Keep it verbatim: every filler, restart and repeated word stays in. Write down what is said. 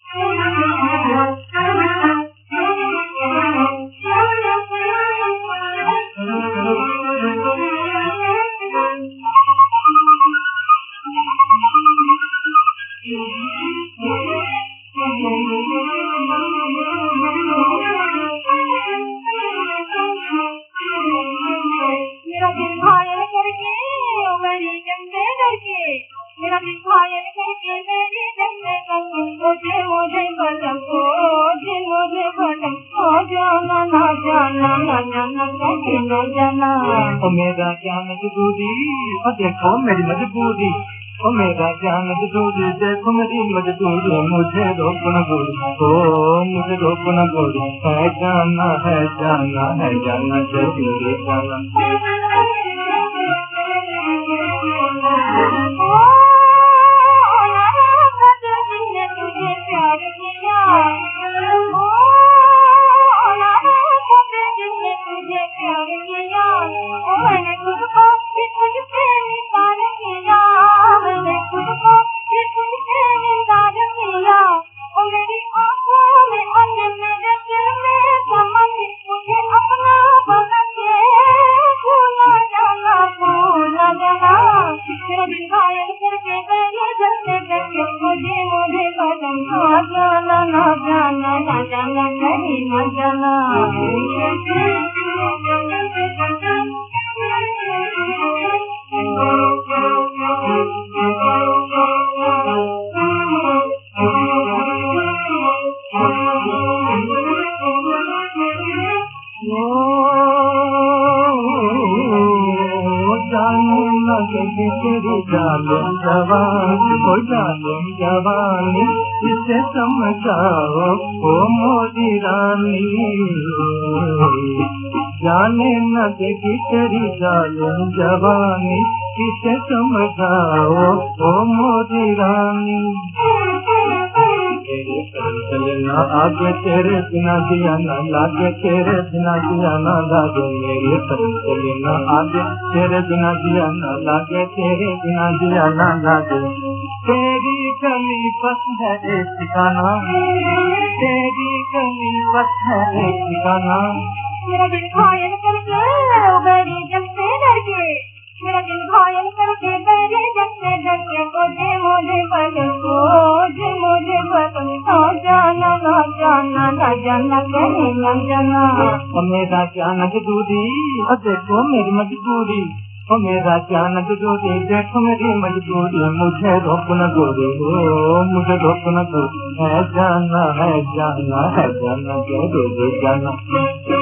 मेरा दिल घायल करके मेरे जैसे करके मुझे मुझे बदम मुझे मुझे बदम ओ जाना ना जाना ना जाना कहीं ना जाना। ओ मेरा जान दूरी ओ देखो मेरी मजबूरी, ओ मेरा जान दूरी देखो मेरी मजबूरी, मुझे रोक न गोरी, ओ मुझे रोक न गोरी, है जाना है जाना है जाना जरूरी जाना। जाना ना जाना ना जाना कहीं ना जाना। तेरी जालिम जवानी हो जालिम जवानी इसे समझाओ ओ मोदी रानी, जाने न देगी तेरी जालिम जवानी इसे समझाओ ओ मोदी रानी। तेरे कर चलना आगे तेरे बिना जिया न लागे, तेरे बिना जिया न लागे, मेरे कर चलना आगे तेरे बिना जिया न लागे, तेरे बिना जिया न लागे। तेरी गली बस है एक ठिकाना, तेरी गली बस है एक ठिकाना। मेरा दिल घायल करके मेरी जब से डरके, मेरा दिल घायल करके मेरे जब से डरके मुझे मुझे बदल मुझे मुझे बदल ओ जाना ना जाना ना जाना कहीं ना जाना। ओ मेरा जान दूरी ओ देखो मेरी मजबूरी, ओ मेरा जान दूरी देखो मेरी मजबूरी, मुझे रोक न गोरी, ओ मुझे रोक न गोरी, है जाना है जाना है जाना जरूर जाना।